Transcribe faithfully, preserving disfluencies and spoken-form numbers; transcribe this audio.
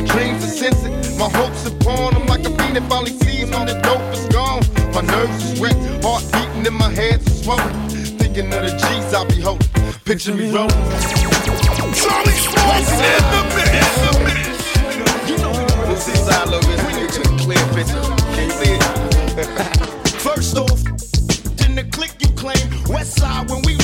My dreams are sensing, my hopes upon them like a fiend that finally sees when the dope is gone. My nerves is wet, heart beating in my head swollen. Thinking of the G's I be holding, picture me rolling. Charlie Smalls in the mix. You know, we'll see side a little bit, we get a clear picture. Can you see it? First off, in the click you claim, West Side when we